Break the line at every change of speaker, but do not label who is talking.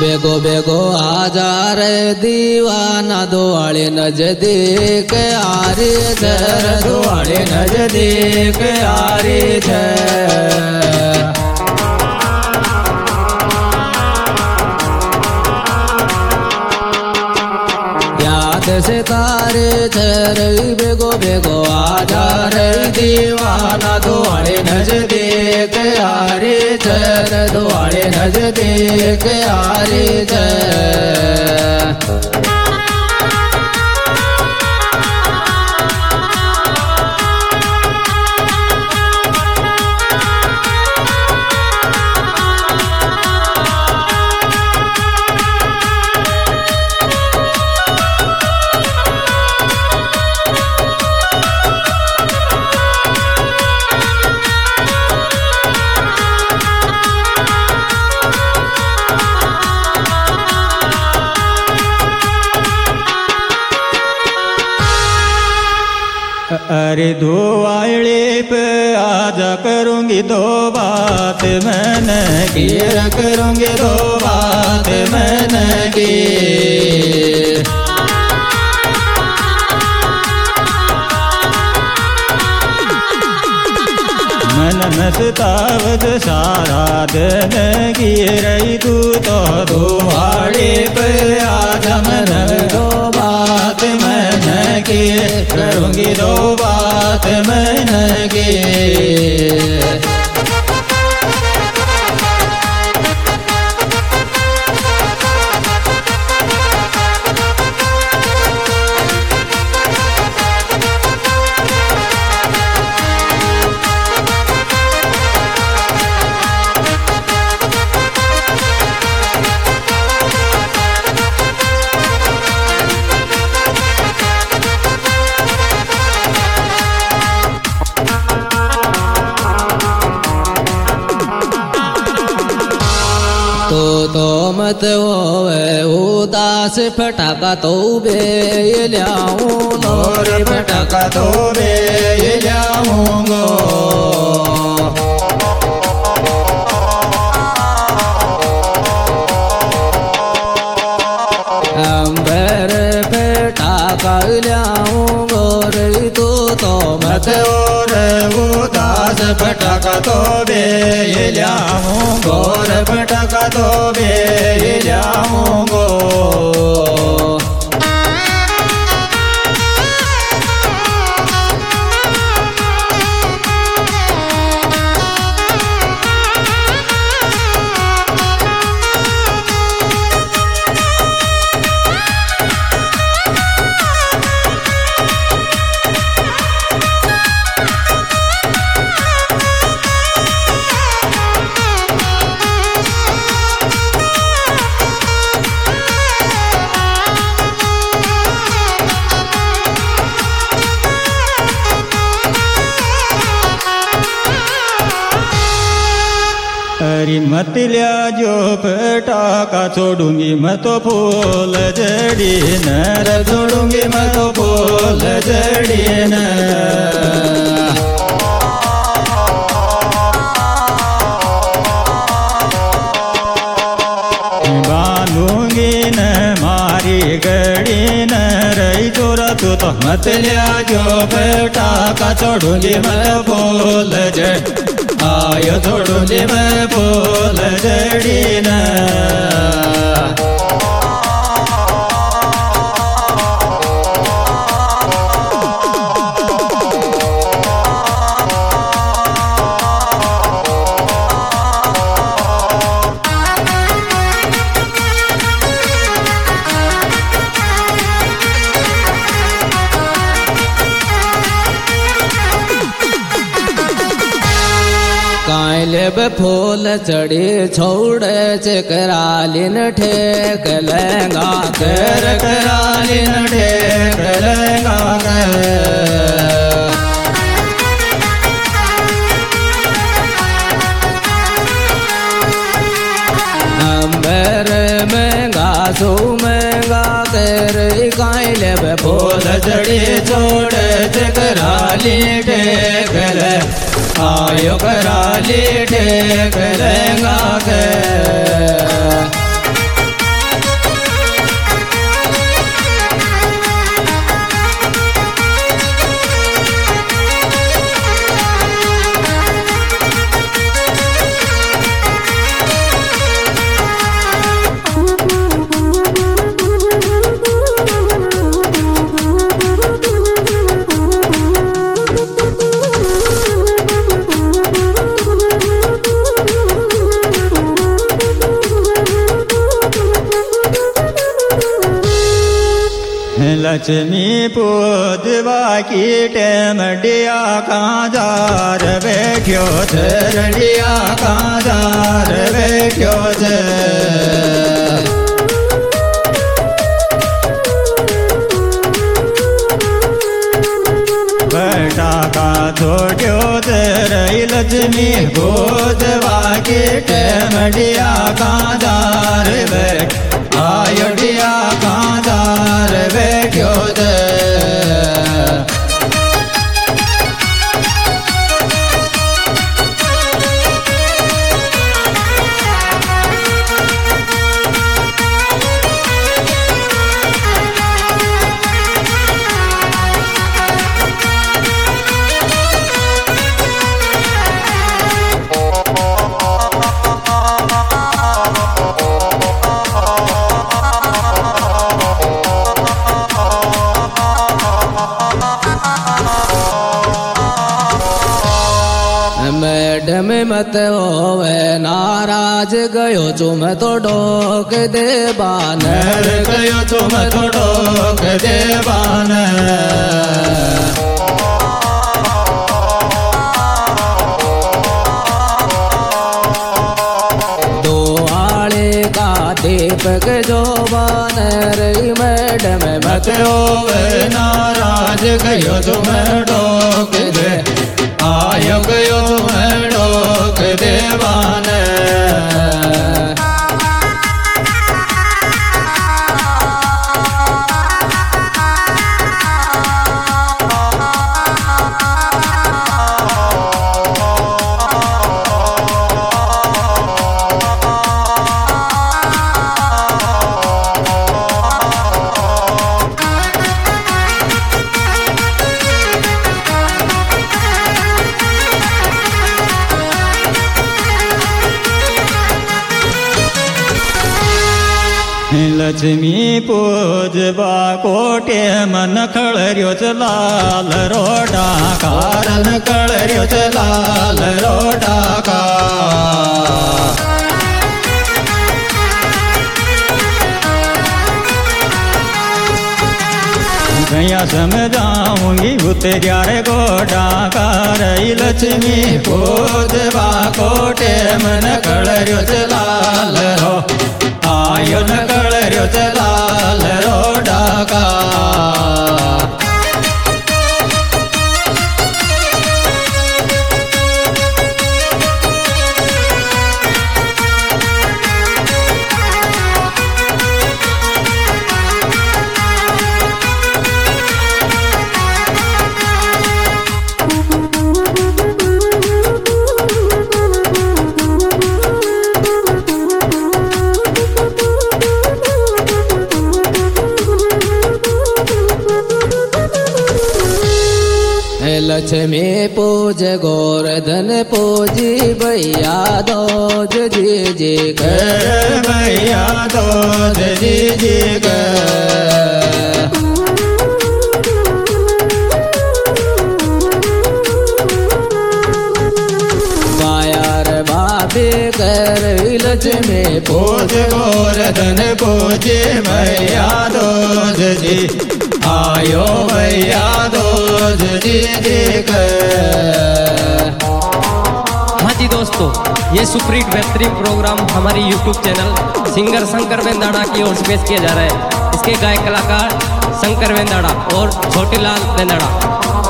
बेगो बेगो आजा रे दीवाना दुआरे नजदीक आरे छर दुआरे नजदीक आरे छर याद से तारे छर बेगो बेगो आजा रे दीवाना दुआरे नजदीक आरे छर दुआरे नजदीक आरे छर
अरे दो आयड़े पे आजा करूँगी दो बात मैंने की करूँगी दो बात मैंने की मन मस्तावत सारा दिन की रही तू तो दो आड़े पे आजा मन दो बात मैंने की करूँगी दो बात मैंने की
तो मत होवे उदास फटाका तो बे ल्याऊं
और फटाका तो बे ल्याऊंगो
अंबर फटाका ल्याऊंगो रे तो मत
और उदास फटाका तो बे ल्याऊंगो और फटाका तो बे ल्याऊंगो अरे मत लिया जो पटाखा छोड़ूंगी मैं तो फूल जड़ी न छोड़ूंगी मैं तो फूल जड़ी न बांधूंगी न मारी गड़ी न रही चोरा तो मत लिया जो पटाखा छोड़ूंगी मैं तो फूल जड़ी आयो छोड़ूंगी मैं फूल जड़ी न
कायलेब फूल चढ़ी छोड़े चकरालिन ठेक लेंगा कर करालिन ठेक लेंगा अंबर महंगा सो महंगा कर कायलेब फूल चढ़ी छोड़े चकराली ठेक ले आयो कराली ठेक लेंगा के
लक्ष्मी पूजवा की टेमडिया काजार बैठ्यो छे रडिया काजार बैठ्यो छे बटाका छोड़्यो छे रही लक्ष्मी पूजवा की टेमडिया काजार बैठ आयोडिया काजार बैठ्यो छे
मैडम मत होवे नाराज गयो चुम तो डोक देवान
गयो चुम तो डोक देवान
दो आले का दीपक जो बान रही मैडम मत
होवे नाराज गयो चुम डोक दे आयो गयो तुम डोक देवान लक्ष्मी पूजवा कोटे मन खळर्यो च लाल रोडा कारण खळर्यो च लाल रोडा का भैया समझाऊंगी उतरिया रे गोडा कार लक्ष्मी पूजवा कोटे मन खळर्यो च लाल रो आयो न कळर्यो च लाल रोडा का
लक्ष्मी पूज गोवर्धन पूजी भैया दोज जी जी
कर भैया दोज जी जी
बायार बाबे कर लक्ष्मी
पूज गोवर्धन पूजे भैया दोज जी आयो भैया दोज जी
हाँ जी दोस्तों, ये सुपरहिट बेहतरीन प्रोग्राम हमारी YouTube channel singer Shankar Vendara की ओर से पेश किया जा रहा है। इसके गायक कलाकार शंकर वेंदाड़ा और छोटीलाल वेंदाड़ा।